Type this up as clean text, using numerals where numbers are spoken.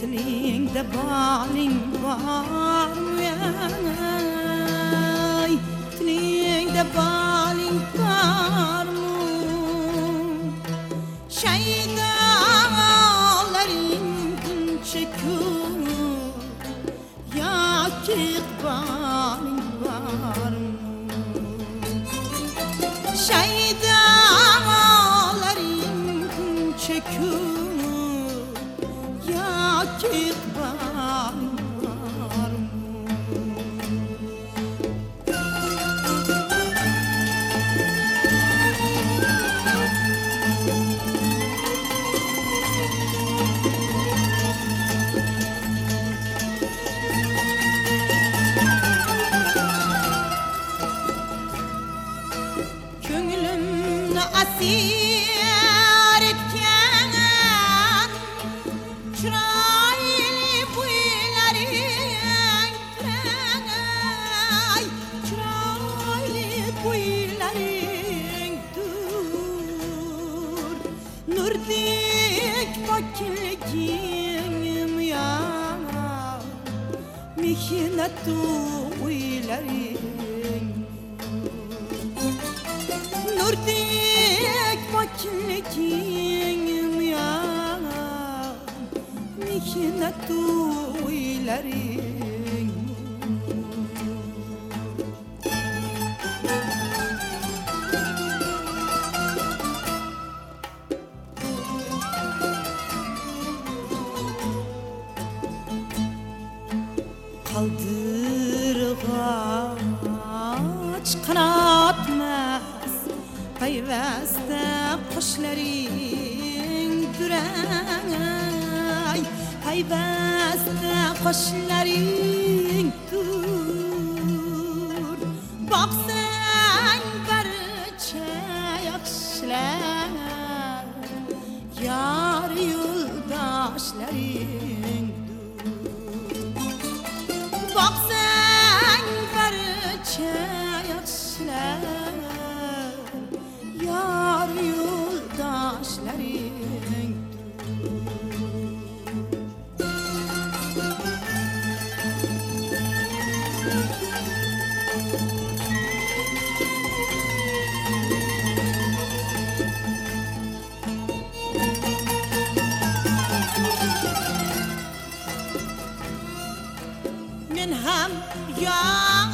Tilingde baling var mı yay? Tilingde baling var mı? Şeydaların gün çekiyor, yakıt baling var mı? Şeydaların gün çekiyor, yakıt baling var mı? Köngülümni asir etken çıraylı buyların çıraylı buyların dur nurdik bakilgim ya mihnatu buyların nurdik bakilgim ya mihnatu buyların Kaldırğaç kanatmaz Payveste kuşların düray Payveste kuşların dur Baksan barça yakşılar Yar yoldaşların Baksan barça yakşılar Yar yoldaşların Men ham ya